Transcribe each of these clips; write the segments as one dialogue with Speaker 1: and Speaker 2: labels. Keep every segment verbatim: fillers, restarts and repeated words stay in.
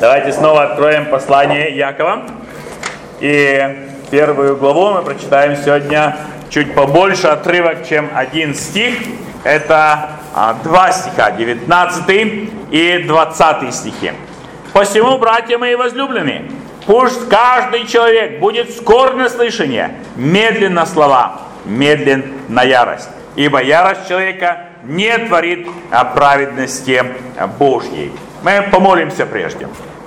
Speaker 1: Давайте снова откроем послание Якова. И первую главу мы прочитаем сегодня чуть побольше отрывок, чем один стих. Это два стиха, девятнадцатый и двадцатый стихи. «Посему, братья мои возлюбленные, пусть каждый человек будет скор на слышание, медлен на слова, медлен на ярость. Ибо ярость человека не творит праведности Божьей». Мы помолимся прежде.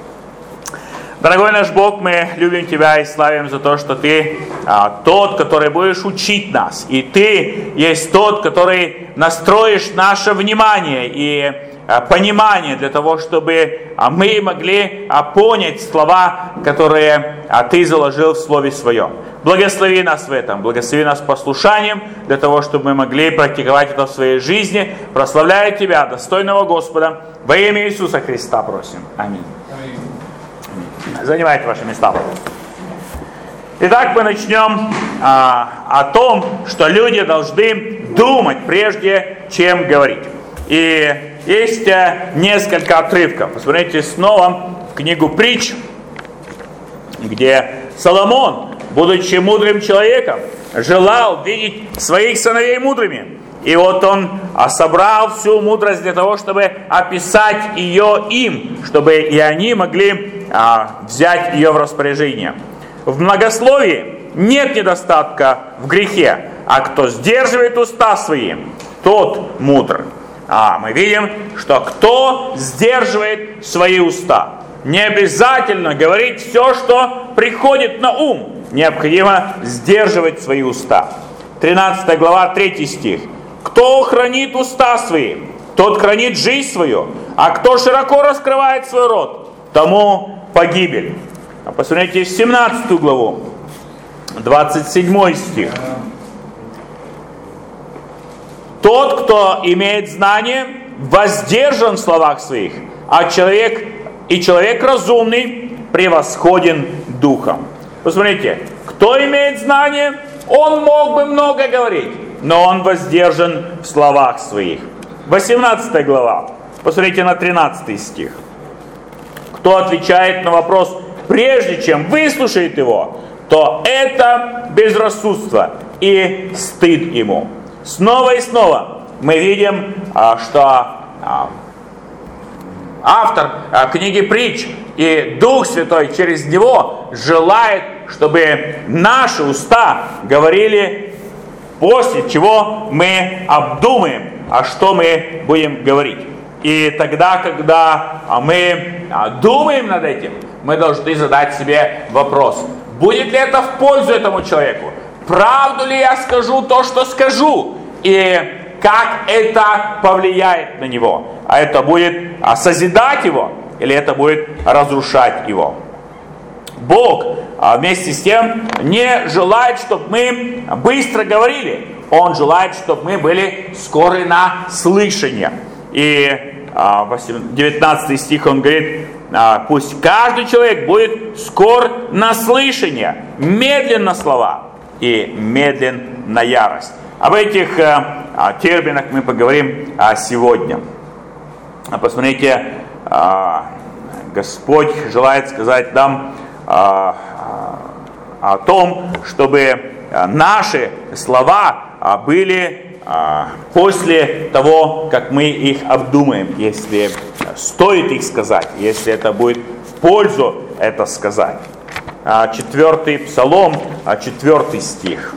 Speaker 1: Дорогой наш Бог, мы любим Тебя и славим за то, что Ты а, тот, который будешь учить нас. И Ты есть тот, который настроишь наше внимание и а, понимание для того, чтобы а, мы могли а, понять слова, которые а, Ты заложил в Слове Своем. Благослови нас в этом, благослови нас послушанием, для того, чтобы мы могли практиковать это в своей жизни. Прославляя Тебя, достойного Господа, во имя Иисуса Христа просим. Аминь. Занимайте ваши места. Итак, мы начнем а, о том, что люди должны думать, прежде чем говорить. И есть а, несколько отрывков. Посмотрите снова в книгу Притч, где Соломон, будучи мудрым человеком, желал видеть своих сыновей мудрыми. И вот он собрал всю мудрость для того, чтобы описать ее им, чтобы и они могли а, взять ее в распоряжение. В многословии нет недостатка в грехе, а кто сдерживает уста свои, тот мудр. А мы видим, что кто сдерживает свои уста. Не обязательно говорить все, что приходит на ум. Необходимо сдерживать свои уста. тринадцатая глава, третий стих. «Кто хранит уста свои, тот хранит жизнь свою, а кто широко раскрывает свой рот, тому погибель». А посмотрите семнадцатую главу, двадцать седьмой стих. «Тот, кто имеет знание, воздержан в словах своих, а человек и человек разумный превосходен духом». Посмотрите, кто имеет знание, он мог бы много говорить, но он воздержан в словах своих. восемнадцатая глава. Посмотрите на тринадцатый стих. Кто отвечает на вопрос, прежде чем выслушает его, то это безрассудство и стыд ему. Снова и снова мы видим, что автор книги Притч и Дух Святой через него желает, чтобы наши уста говорили, после чего мы обдумаем, а что мы будем говорить. И тогда, когда мы думаем над этим, мы должны задать себе вопрос: будет ли это в пользу этому человеку? Правду ли я скажу то, что скажу? И как это повлияет на него? А это будет созидать его, или это будет разрушать его? Бог вместе с тем не желает, чтобы мы быстро говорили. Он желает, чтобы мы были скоры на слышание. И девятнадцатый стих он говорит: пусть каждый человек будет скор на слышание, медлен на слова и медлен на ярость. Об этих терминах мы поговорим сегодня. Посмотрите, Господь желает сказать нам о, о том, чтобы наши слова были после того, как мы их обдумаем, если стоит их сказать, если это будет в пользу это сказать. Четвертый Псалом, четвертый стих.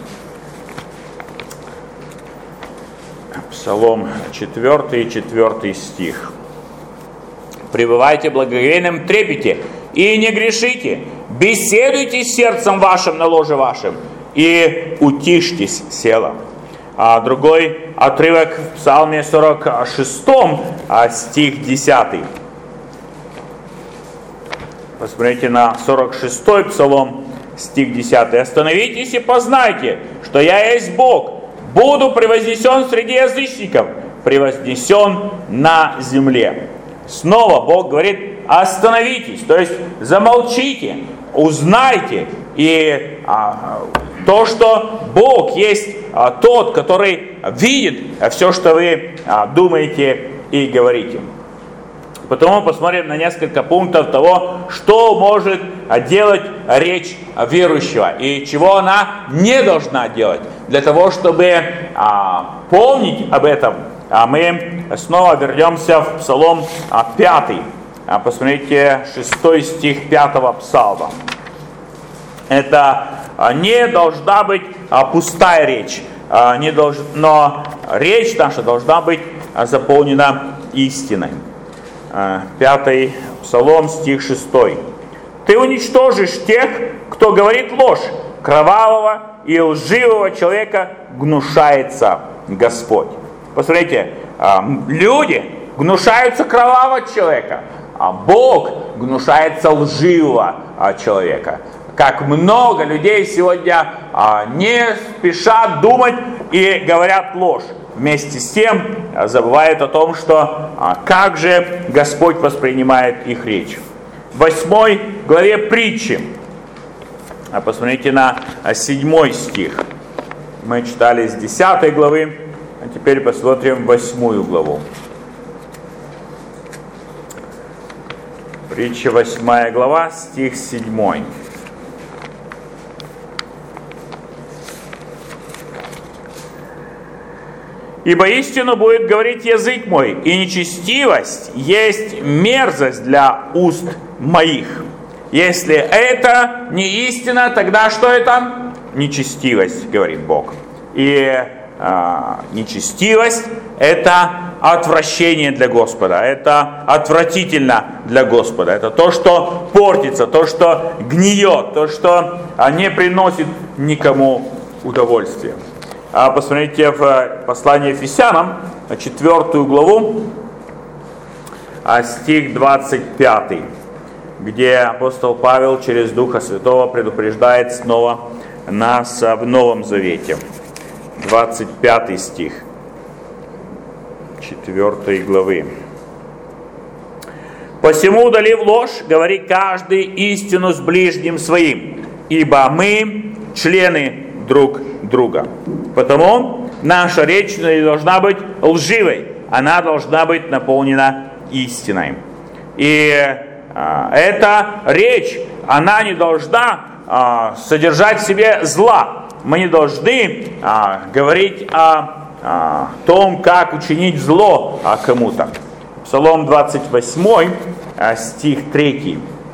Speaker 1: Псалом четвертый, четвертый стих. «Пребывайте в благоговейном трепете и не грешите, беседуйте с сердцем вашим на ложе вашем и утишьтесь селом». А другой отрывок в Псалме сорок шестом, стих десятый. Посмотрите на сорок шестой Псалом, стих десятый. «Остановитесь и познайте, что я есть Бог. Буду превознесен среди язычников, превознесен на земле». Снова Бог говорит: остановитесь, то есть замолчите, узнайте. И а, то, что Бог есть а, тот, который видит все, что вы а, думаете и говорите. Потому посмотрим на несколько пунктов того, что может делать речь верующего и чего она не должна делать. Для того, чтобы а, помнить об этом, а мы снова вернемся в Псалом а, пятый. А, посмотрите, шестой стих пятого псалма. Это а, не должна быть а, пустая речь, а, не долж... но речь наша должна быть а, заполнена истиной. Пятый Псалом, стих шестой. Ты уничтожишь тех, кто говорит ложь. Кровавого и лживого человека гнушается Господь. Посмотрите, люди гнушаются кровавого человека, а Бог гнушается лживого человека. Как много людей сегодня не спешат думать и говорят ложь. Вместе с тем забывают о том, что а, как же Господь воспринимает их речь. В восьмой главе притчи, а посмотрите на седьмой стих. Мы читали с десятой главы, а теперь посмотрим восьмую главу. Притча восьмая глава, стих седьмой. Ибо истину будет говорить язык мой, и нечестивость есть мерзость для уст моих. Если это не истина, тогда что это? Нечестивость, говорит Бог. И э, нечестивость – это отвращение для Господа, это отвратительно для Господа. Это то, что портится, то, что гниет, то, что не приносит никому удовольствия. А посмотрите в послании Ефесянам, четвертую главу, стих двадцать пятый, где апостол Павел через Духа Святого предупреждает снова нас в Новом Завете. двадцать пятый стих четвёртой главы. «Посему, удалив ложь, говори каждый истину с ближним своим, ибо мы члены друг друга». Потому наша речь не должна быть лживой, она должна быть наполнена истиной. И а, эта речь, она не должна а, содержать в себе зла. Мы не должны а, говорить о, о том, как учинить зло а, кому-то. Псалом двадцать восьмой, а, стих третий.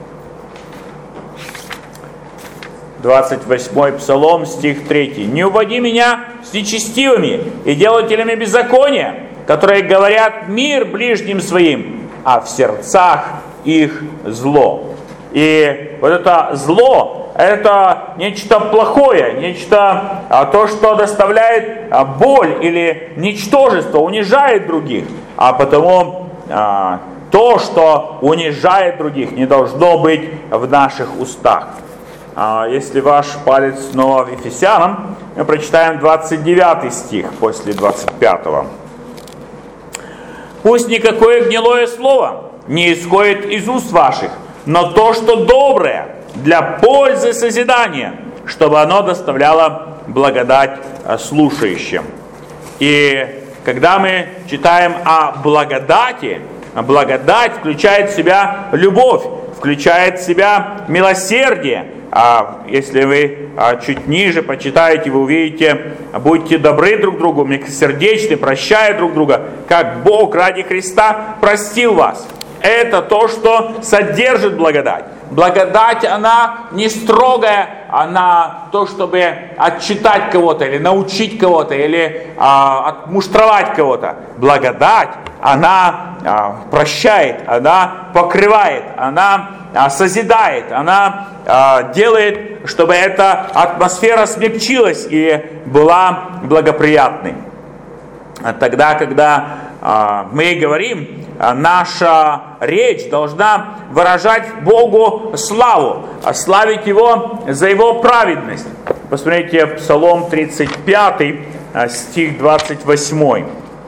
Speaker 1: двадцать восьмой Псалом, стих третий. «Не уводи меня с нечестивыми и делателями беззакония, которые говорят мир ближним своим, а в сердцах их зло». И вот это зло, это нечто плохое, нечто а, то, что доставляет а, боль или ничтожество, унижает других. А потому а, то, что унижает других, не должно быть в наших устах. Если ваш палец снова в Ефесянам, мы прочитаем двадцать девятый стих после двадцать пятого. «Пусть никакое гнилое слово не исходит из уст ваших, но то, что доброе, для пользы созидания, чтобы оно доставляло благодать слушающим». И когда мы читаем о благодати, благодать включает в себя любовь, включает в себя милосердие. А если вы а, чуть ниже почитаете, вы увидите: будьте добры друг другу, мягкосердечны, прощая друг друга, как Бог ради Христа простил вас. Это то, что содержит благодать. Благодать, она не строгая, она то, чтобы отчитать кого-то, или научить кого-то, или а, отмуштровать кого-то. Благодать, она а, прощает, она покрывает, она а, созидает, она а, делает, чтобы эта атмосфера смягчилась и была благоприятной. Тогда, когда а, мы говорим, а, наша речь должна выражать Богу славу, славить Его за Его праведность. Посмотрите, Псалом тридцать пятый, стих двадцать восьмой.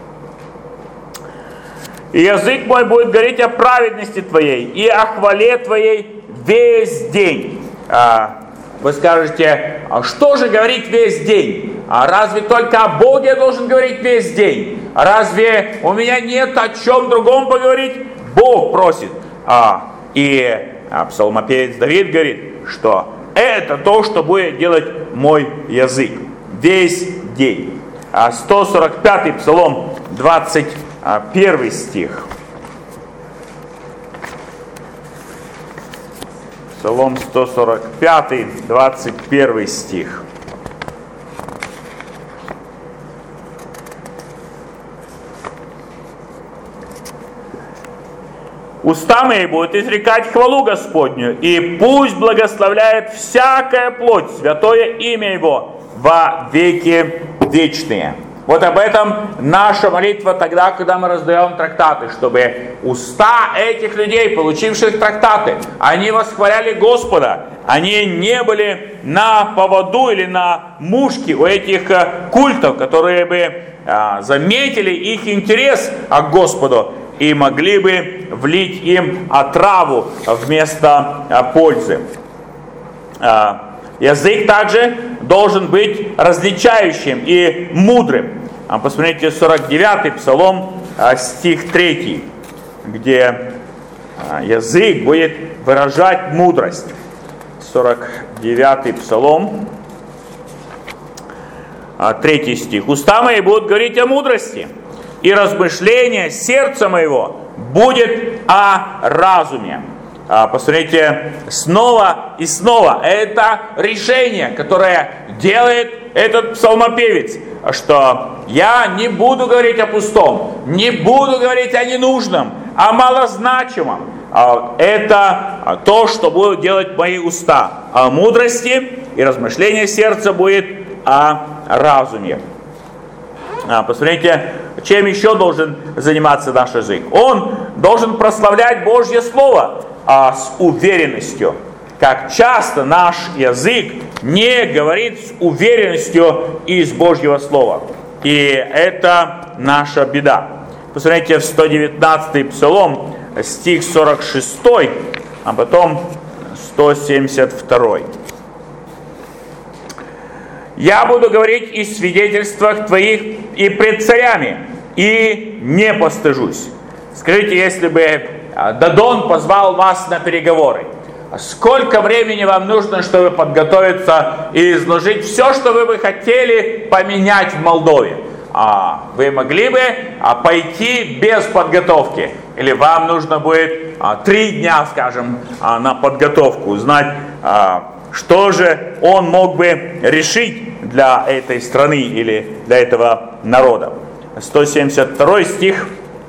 Speaker 1: «И язык мой будет говорить о праведности Твоей и о хвале Твоей весь день». Вы скажете, а что же говорить весь день? А разве только о Боге я должен говорить весь день? Разве у меня нет о чем другом поговорить? Бог просит, а, и а, псалмопевец Давид говорит, что это то, что будет делать мой язык весь день. А, сто сорок пятый псалом, двадцать первый стих. Псалом сто сорок пять, двадцать первый стих. Уста мои будут изрекать хвалу Господню, и пусть благословляет всякая плоть святое имя Его во веки вечные. Вот об этом наша молитва тогда, когда мы раздаем трактаты, чтобы уста этих людей, получивших трактаты, они восхваляли Господа, они не были на поводу или на мушке у этих культов, которые бы а, заметили их интерес к Господу и могли бы влить им отраву вместо а, пользы. А, язык также должен быть различающим и мудрым. Посмотрите, сорок девятый псалом, стих третий, где язык будет выражать мудрость. сорок девятый псалом, третий стих. «Уста мои будут говорить о мудрости, и размышление сердца моего будет о разуме». Посмотрите, снова и снова. Это решение, которое делает этот псалмопевец, что я не буду говорить о пустом, не буду говорить о ненужном, о малозначимом. Это то, что будут делать мои уста. О мудрости, и размышление сердца будет о разуме. Посмотрите, чем еще должен заниматься наш язык. Он должен прославлять Божье Слово а, с уверенностью. Как часто наш язык не говорит с уверенностью из Божьего Слова. И это наша беда. Посмотрите в сто девятнадцатый псалом, стих сорок шесть, а потом сто семьдесят два. «Я буду говорить и свидетельствах твоих и пред царями, и не постыжусь». Скажите, если бы Дадон позвал вас на переговоры, сколько времени вам нужно, чтобы подготовиться и изложить все, что вы бы хотели поменять в Молдове? Вы могли бы пойти без подготовки? Или вам нужно будет три дня, скажем, на подготовку, узнать, что же он мог бы решить для этой страны или для этого народа? сто семьдесят второй стих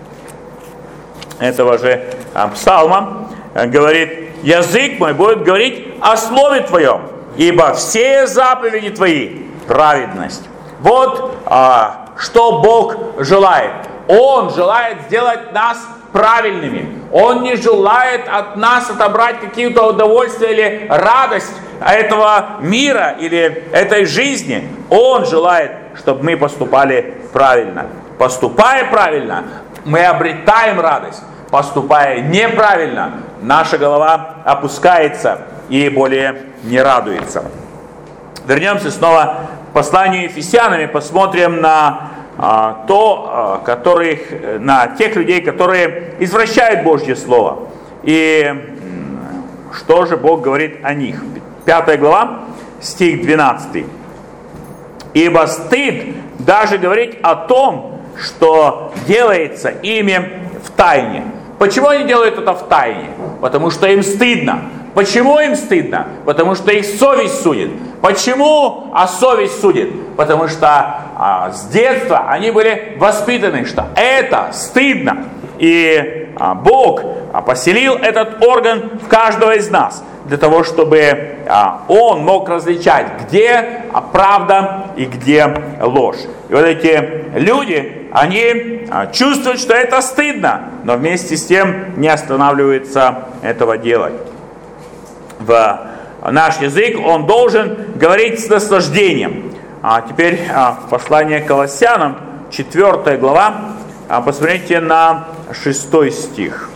Speaker 1: этого же псалма говорит: «Язык мой будет говорить о слове Твоем, ибо все заповеди Твои – праведность». Вот а, что Бог желает. Он желает сделать нас правильными. Он не желает от нас отобрать какие-то удовольствия или радость этого мира или этой жизни. Он желает, чтобы мы поступали правильно. Поступая правильно, мы обретаем радость. Поступая неправильно, наша голова опускается и более не радуется. Вернемся снова к посланию Ефесянам и посмотрим на а, то, а, которых, на тех людей, которые извращают Божье Слово. И что же Бог говорит о них? Пятая глава, стих двенадцатый. «Ибо стыд даже говорить о том, что делается ими в тайне». Почему они делают это в тайне? Потому что им стыдно. Почему им стыдно? Потому что их совесть судит. Почему а совесть судит? Потому что а, с детства они были воспитаны, что это стыдно. И а, Бог а, поселил этот орган в каждого из нас, для того, чтобы а, он мог различать, где а, правда и где ложь. И вот эти люди, они а, чувствуют, что это стыдно, но вместе с тем не останавливаются этого делать. В наш язык он должен говорить с наслаждением. А теперь а, послание к Колоссянам, четвёртая глава, а, посмотрите на шестой стих.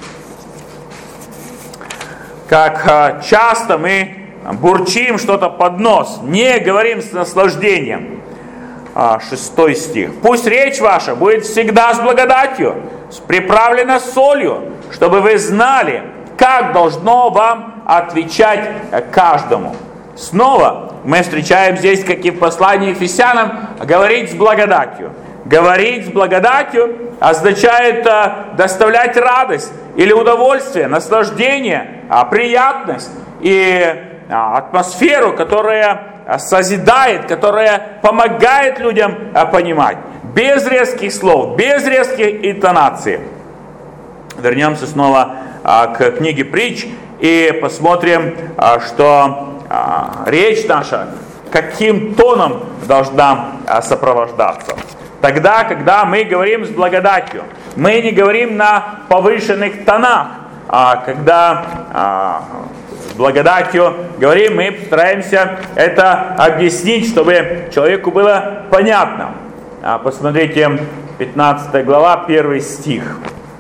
Speaker 1: Как а, часто мы бурчим что-то под нос, не говорим с наслаждением. А, шестой стих. «Пусть речь ваша будет всегда с благодатью, приправлена солью, чтобы вы знали, как должно вам отвечать каждому. Снова мы встречаем здесь, как и в послании Ефесянам, говорить с благодатью. Говорить с благодатью означает а, доставлять радость или удовольствие, наслаждение, а, приятность и а, атмосферу, которая а, созидает, которая помогает людям а, понимать. Без резких слов, без резких интонаций. Вернемся снова а, к книге Притч и посмотрим, а, что а, речь наша каким тоном должна а, сопровождаться. Тогда, когда мы говорим с благодатью, мы не говорим на повышенных тонах, а когда а, с благодатью говорим, мы стараемся это объяснить, чтобы человеку было понятно. А, посмотрите, пятнадцатая глава, первый стих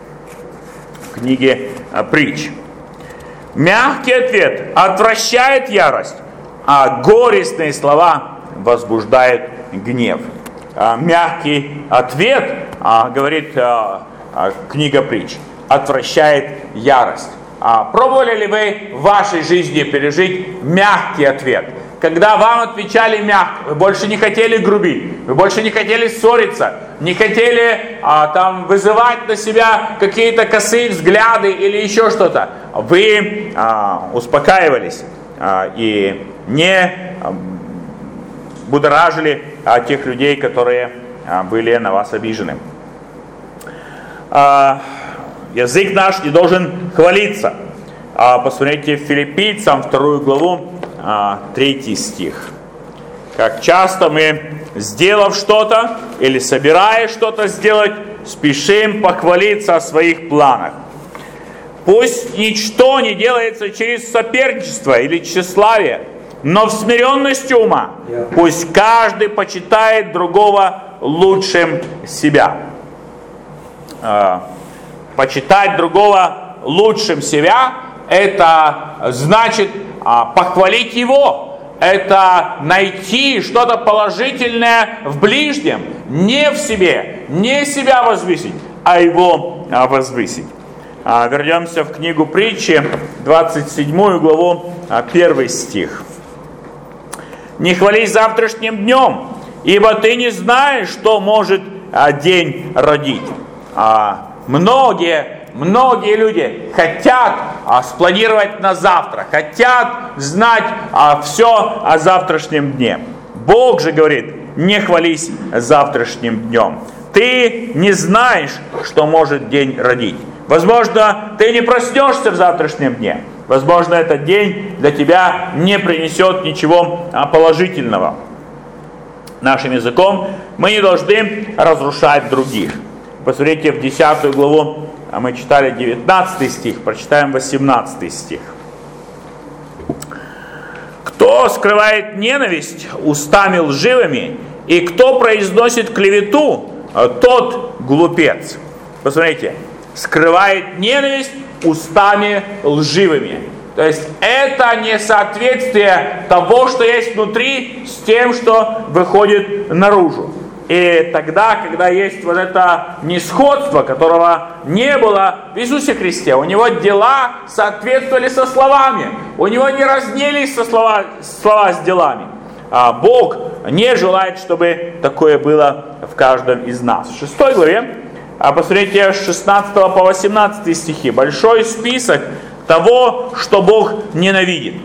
Speaker 1: книги а, Притч. Мягкий ответ отвращает ярость, а горестные слова возбуждают гнев. Мягкий ответ, говорит книга Притч, отвращает ярость. Пробовали ли вы в вашей жизни пережить мягкий ответ? Когда вам отвечали мягко, вы больше не хотели грубить, вы больше не хотели ссориться, не хотели а, там, вызывать на себя какие-то косые взгляды или еще что-то. Вы а, успокаивались а, и не а, будоражили а, тех людей, которые а, были на вас обижены. А, язык наш не должен хвалиться. А, посмотрите Филиппийцам вторую главу, а, третий стих. Как часто мы, сделав что-то или собираясь что-то сделать, спешим похвалиться о своих планах. Пусть ничто не делается через соперничество или тщеславие, но в смиренности ума. Пусть каждый почитает другого лучшим себя. А, почитать другого лучшим себя, это значит а, похвалить его. Это найти что-то положительное в ближнем, не в себе, не себя возвысить, а его а, возвысить. А, вернемся в книгу Притчи, двадцать седьмую главу, а, первый стих. «Не хвались завтрашним днем, ибо ты не знаешь, что может а, день родить». А, многие Многие люди хотят а, спланировать на завтра, хотят знать а, все о завтрашнем дне. Бог же говорит, не хвались завтрашним днем. Ты не знаешь, что может день родить. Возможно, ты не проснешься в завтрашнем дне. Возможно, этот день для тебя не принесет ничего а, положительного. Нашим языком мы не должны разрушать других. Посмотрите в десятую главу. А мы читали девятнадцатый стих, прочитаем восемнадцатый стих. «Кто скрывает ненависть устами лживыми, и кто произносит клевету, тот глупец». Посмотрите, скрывает ненависть устами лживыми. То есть это несоответствие того, что есть внутри, с тем, что выходит наружу. И тогда, когда есть вот это несходство, которого не было в Иисусе Христе, у него дела соответствовали со словами, у него не разнились со слова, слова с делами. А Бог не желает, чтобы такое было в каждом из нас. В шестой главе, а посмотрите, с шестнадцатого по восемнадцатый стихи, большой список того, что Бог ненавидит.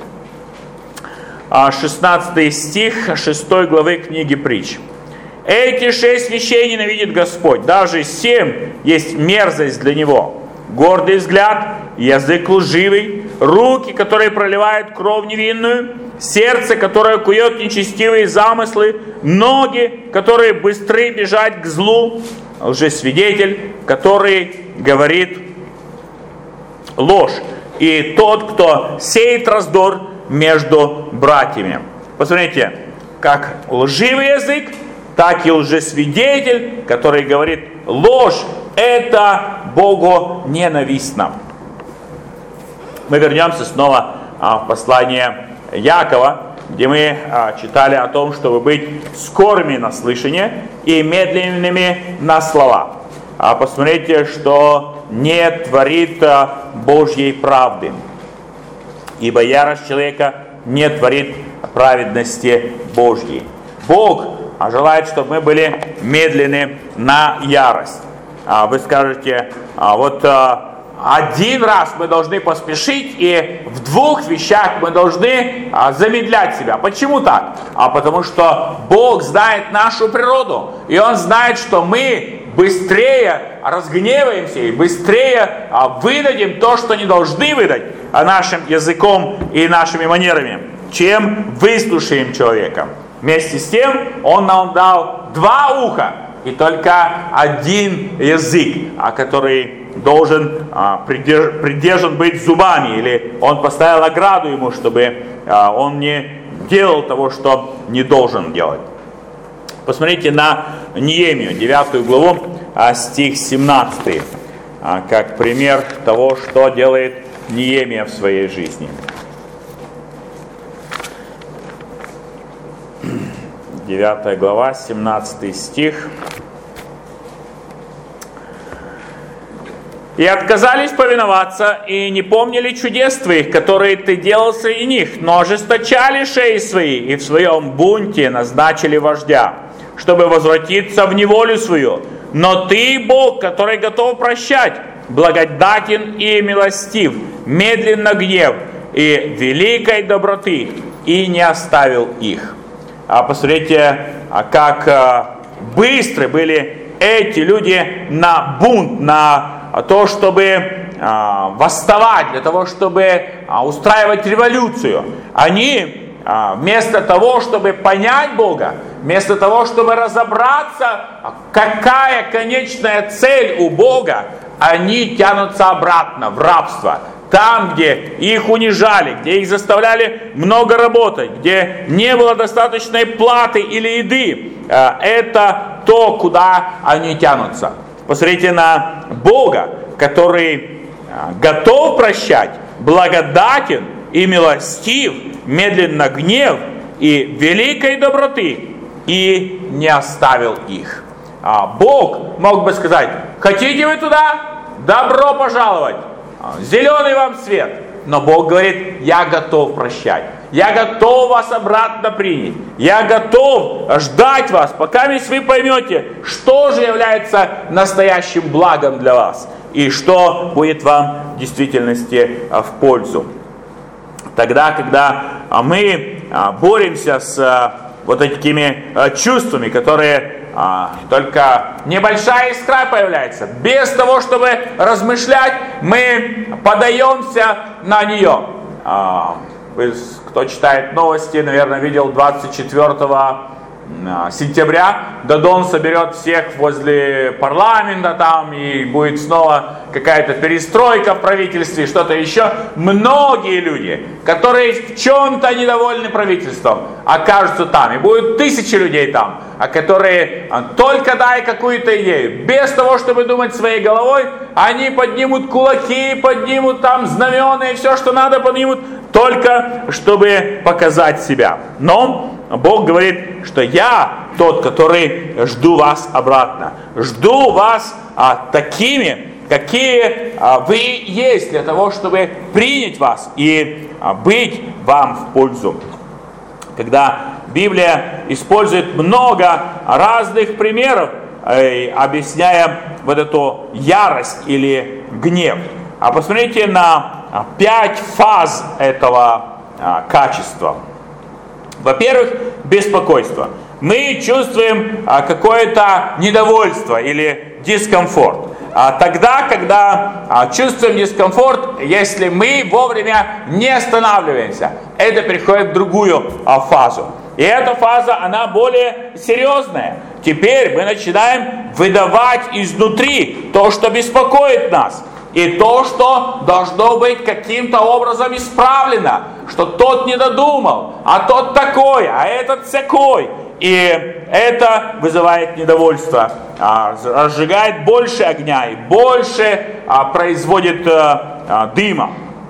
Speaker 1: шестнадцатый стих шестой главы книги Притч. «Эти шесть вещей ненавидит Господь, даже семь есть мерзость для Него. Гордый взгляд, язык лживый, руки, которые проливают кровь невинную, сердце, которое кует нечестивые замыслы, ноги, которые быстры бежать к злу, лжесвидетель, который говорит ложь, и тот, кто сеет раздор между братьями». Посмотрите, как лживый язык, так и лжесвидетель, который говорит ложь, это Богу ненавистно. Мы вернемся снова а, в послание Якова, где мы а, читали о том, чтобы быть скорыми на слышание и медленными на слова. А посмотрите, что не творит Божьей правды. Ибо ярость человека не творит праведности Божьей. Бог желает, чтобы мы были медленны на ярость. Вы скажете, вот один раз мы должны поспешить, и в двух вещах мы должны замедлять себя. Почему так? А потому что Бог знает нашу природу, и Он знает, что мы быстрее разгневаемся и быстрее выдадим то, что не должны выдать нашим языком и нашими манерами, чем выслушаем человека. Вместе с тем Он нам дал два уха и только один язык, который должен а, придерж, придержан быть зубами, или он поставил ограду ему, чтобы а, он не делал того, что не должен делать. Посмотрите на Неемию, девятую главу, а, стих семнадцатый, а, как пример того, что делает Неемия в своей жизни. девятая глава, семнадцатый стих. «И отказались повиноваться, и не помнили чудес твоих, которые ты делал среди них, но ожесточали шеи свои, и в своем бунте назначили вождя, чтобы возвратиться в неволю свою. Но ты, Бог, который готов прощать, благодатен и милостив, медленно гнев и великой доброты, и не оставил их». А посмотрите, как быстры были эти люди на бунт, на то, чтобы а, восставать, для того, чтобы а, устраивать революцию. Они а, вместо того, чтобы понять Бога, вместо того, чтобы разобраться, какая конечная цель у Бога, они тянутся обратно в рабство. Там, где их унижали, где их заставляли много работать, где не было достаточной платы или еды, а, это то, куда они тянутся. Посмотрите на Бога, который готов прощать, благодатен и милостив, медленно гнев и великой доброты, и не оставил их. А Бог мог бы сказать: хотите вы туда? Добро пожаловать! Зеленый вам свет! Но Бог говорит: я готов прощать. Я готов вас обратно принять. Я готов ждать вас, пока вы поймете, что же является настоящим благом для вас. И что будет вам в действительности в пользу. Тогда, когда мы боремся с вот такими чувствами, которые только небольшая искра появляется, без того, чтобы размышлять, мы подаемся на нее. Вы, кто читает новости, наверное, видел двадцать четвёртого сентября Додон соберет всех возле парламента там, и будет снова какая-то перестройка в правительстве, что-то еще. Многие люди, которые в чем-то недовольны правительством, окажутся там. И будет тысячи людей там, а которые только дай какую-то идею, без того, чтобы думать своей головой, они поднимут кулаки, поднимут там знамена и все, что надо, поднимут, только чтобы показать себя. Но Бог говорит, что я тот, который жду вас обратно. Жду вас а, такими, какие а, вы есть, для того, чтобы принять вас и а, быть вам в пользу. Когда Библия использует много разных примеров, э, объясняя вот эту ярость или гнев. А посмотрите на а, пять фаз этого а, качества. Во-первых, беспокойство. Мы чувствуем а, какое-то недовольство или дискомфорт. А, тогда, когда а, чувствуем дискомфорт, если мы вовремя не останавливаемся, это переходит в другую а, фазу. И эта фаза, она более серьезная. Теперь мы начинаем выдавать изнутри то, что беспокоит нас. И то, что должно быть каким-то образом исправлено. Что тот не додумал, а тот такой, а этот всякой. И это вызывает недовольство, разжигает больше огня и больше производит дыма.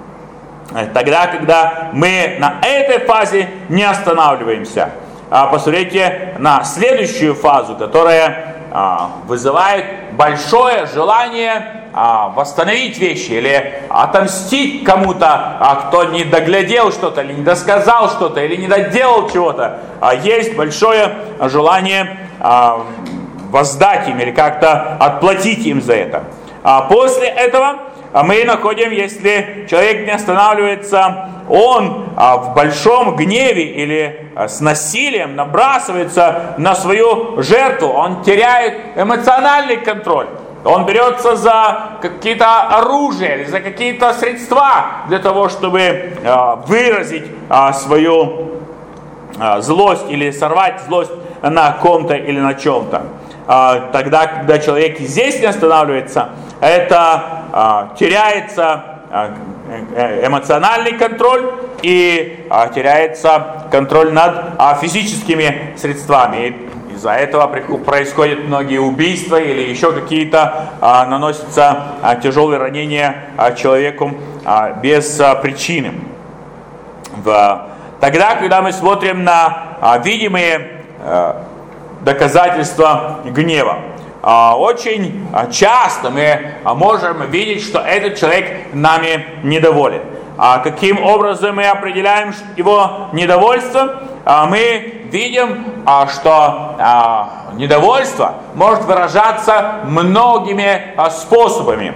Speaker 1: Тогда, когда мы на этой фазе не останавливаемся. Посмотрите на следующую фазу, которая вызывает большое желание а, восстановить вещи или отомстить кому-то, а, кто не доглядел что-то, или не досказал что-то, или не доделал чего-то. А, есть большое желание а, воздать им или как-то отплатить им за это. А после этого мы находим, если человек не останавливается, он в большом гневе или с насилием набрасывается на свою жертву, он теряет эмоциональный контроль. Он берется за какие-то оружия или за какие-то средства для того, чтобы выразить свою злость или сорвать злость на ком-то или на чем-то. Тогда, когда человек здесь не останавливается, это теряется эмоциональный контроль и теряется контроль над физическими средствами. И из-за этого происходят многие убийства или еще какие-то наносятся тяжелые ранения человеку без причины. Тогда, когда мы смотрим на видимые доказательства гнева, очень часто мы можем видеть, что этот человек нами недоволен. Каким образом мы определяем его недовольство? Мы видим, что недовольство может выражаться многими способами.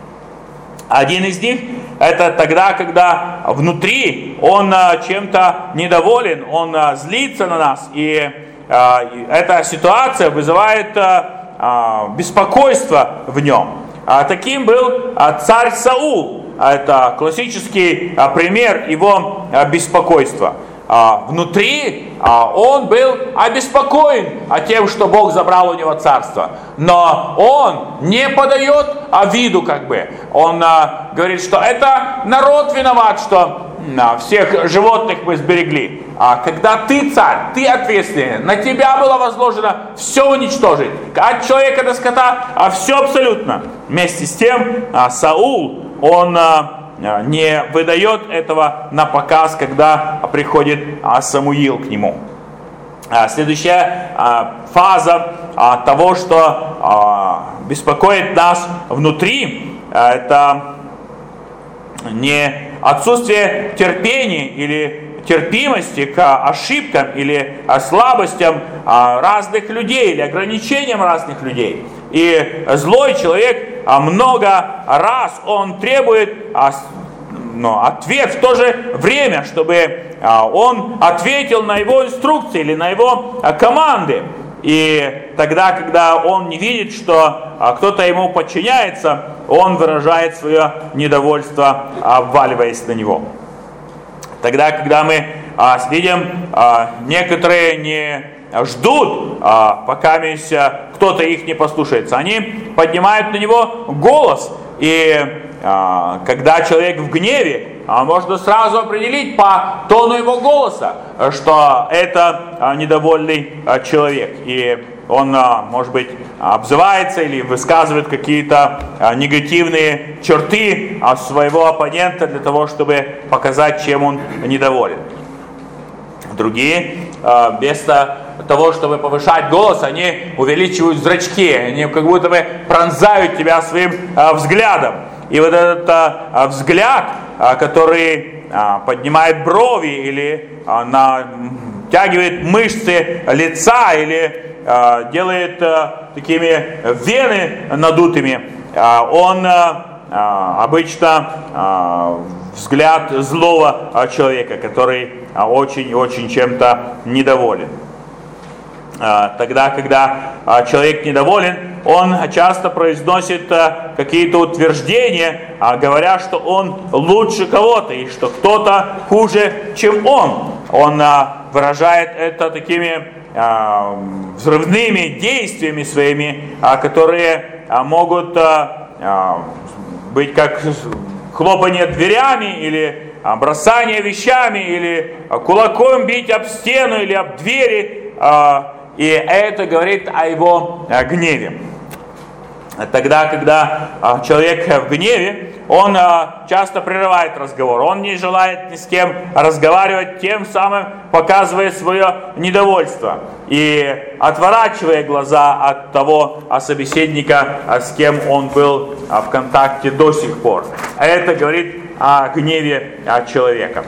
Speaker 1: Один из них — это тогда, когда внутри он чем-то недоволен, он злится на нас, и эта ситуация вызывает беспокойство в нем. Таким был царь Саул. Это классический пример его беспокойства. Внутри он был обеспокоен тем, что Бог забрал у него царство. Но он не подает виду, как бы. Он говорит, что это народ виноват, что всех животных мы сберегли. А когда ты царь, ты ответственный, на тебя было возложено все уничтожить. От человека до скота, а все абсолютно. Вместе с тем Саул, он не выдает этого на показ, когда приходит Самуил к нему. Следующая фаза того, что беспокоит нас внутри, это не отсутствие терпения или терпимости к ошибкам или слабостям разных людей или ограничениям разных людей. И злой человек много раз он требует но, ответ в то же время, чтобы он ответил на его инструкции или на его команды. И тогда, когда он не видит, что кто-то ему подчиняется, он выражает свое недовольство, обваливаясь на него. Тогда, когда мы видим, некоторые не ждут, пока кто-то их не послушается. Они поднимают на него голос. И когда человек в гневе, можно сразу определить по тону его голоса, что это недовольный человек. И он, может быть, обзывается или высказывает какие-то негативные черты своего оппонента для того, чтобы показать, чем он недоволен. Другие, вместо того, чтобы повышать голос, они увеличивают зрачки, они как будто бы пронзают тебя своим взглядом. И вот этот а, взгляд, а, который а, поднимает брови или а, натягивает мышцы лица или а, делает а, такими вены надутыми, а, он а, обычно а, взгляд злого а, человека, который очень-очень а, чем-то недоволен. А, тогда, когда а, человек недоволен, он часто произносит а, какие-то утверждения, а, говоря, что он лучше кого-то и что кто-то хуже, чем он. Он а, выражает это такими а, взрывными действиями своими, а, которые а, могут а, а, быть как хлопанье дверями или а, бросание вещами или а, кулаком бить об стену или об двери. А, и это говорит о его а, гневе. Тогда, когда а, человек в гневе, он а, часто прерывает разговор, он не желает ни с кем разговаривать, тем самым показывая свое недовольство и отворачивая глаза от того а, собеседника, а, с кем он был а, в контакте до сих пор. А это говорит о гневе а, человека.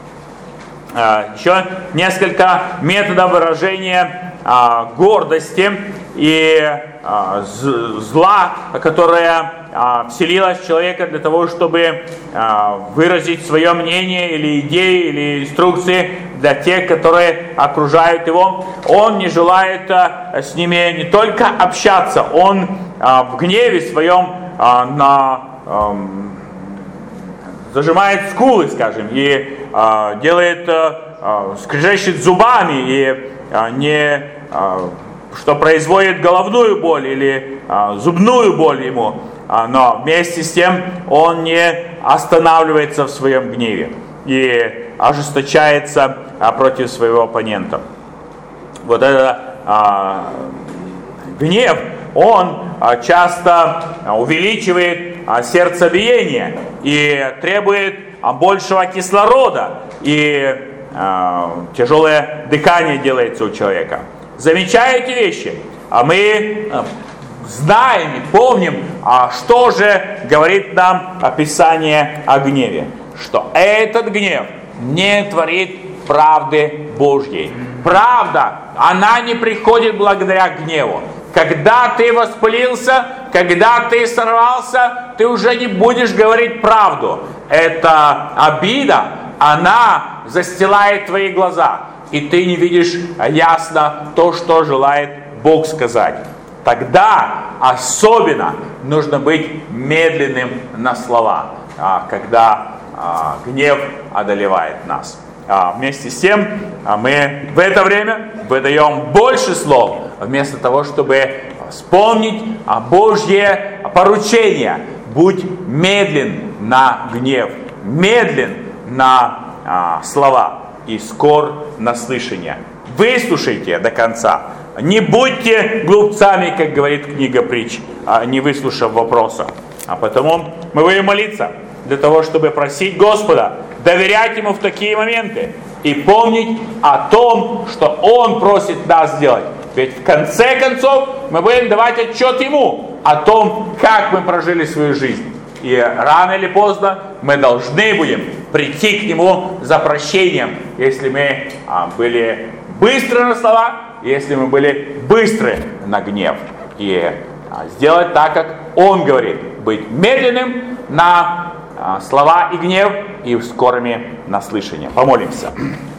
Speaker 1: А, еще несколько методов выражения а, гордости и а, зла, которое а, вселилось в человека для того, чтобы а, выразить свое мнение или идеи, или инструкции для тех, которые окружают его. Он не желает а, с ними не только общаться, он а, в гневе своем а, на, а, зажимает скулы, скажем, и а, делает, а, скрежещет зубами и а, не... А, что производит головную боль или а, зубную боль ему, а, но вместе с тем он не останавливается в своем гневе и ожесточается а, против своего оппонента. Вот этот а, гнев, он а, часто увеличивает а, сердцебиение и требует а, большего кислорода, и а, тяжелое дыхание делается у человека. Замечая эти вещи, а мы знаем и помним, а что же говорит нам Писание о гневе. Что этот гнев не творит правды Божьей. Правда, она не приходит благодаря гневу. Когда ты воспылился, когда ты сорвался, ты уже не будешь говорить правду. Эта обида, она застилает твои глаза. И ты не видишь ясно то, что желает Бог сказать. Тогда особенно нужно быть медленным на слова, когда гнев одолевает нас. Вместе с тем мы в это время выдаем больше слов, вместо того, чтобы вспомнить Божье поручение. Будь медлен на гнев, медлен на слова и скор на слышание. Выслушайте до конца. Не будьте глупцами, как говорит книга притч, не выслушав вопроса. А потому мы будем молиться для того, чтобы просить Господа, доверять Ему в такие моменты и помнить о том, что Он просит нас сделать. Ведь в конце концов мы будем давать отчет Ему о том, как мы прожили свою жизнь. И рано или поздно мы должны будем прийти к Нему за прощением, если мы а, были быстры на слова, если мы были быстры на гнев. И а, сделать так, как Он говорит, быть медленным на а, слова и гнев, и скорыми на слышание. Помолимся.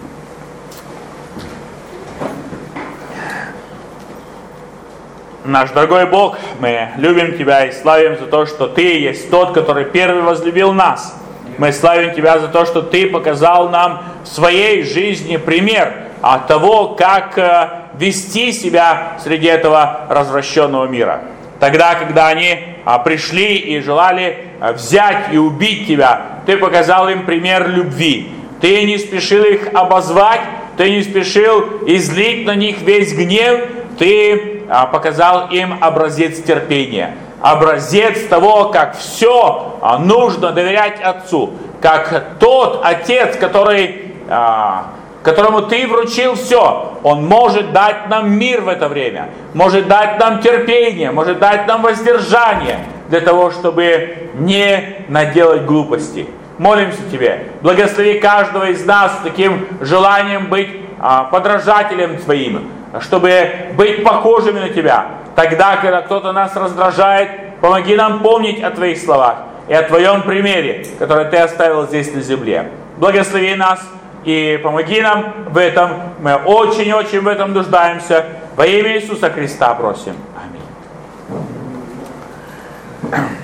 Speaker 1: Наш дорогой Бог, мы любим Тебя и славим за то, что Ты есть тот, который первый возлюбил нас. Мы славим Тебя за то, что Ты показал нам в своей жизни пример от того, как вести себя среди этого развращенного мира. Тогда, когда они пришли и желали взять и убить Тебя, Ты показал им пример любви. Ты не спешил их обозвать, Ты не спешил излить на них весь гнев, Ты показал им образец терпения, образец того, как все нужно доверять Отцу, как тот Отец, который, которому Ты вручил все, Он может дать нам мир в это время, может дать нам терпение, может дать нам воздержание для того, чтобы не наделать глупостей. Молимся Тебе, благослови каждого из нас с таким желанием быть подражателем Твоим, чтобы быть похожими на Тебя. Тогда, когда кто-то нас раздражает, помоги нам помнить о Твоих словах и о Твоем примере, который Ты оставил здесь на земле. Благослови нас и помоги нам в этом. Мы очень-очень в этом нуждаемся. Во имя Иисуса Христа просим. Аминь.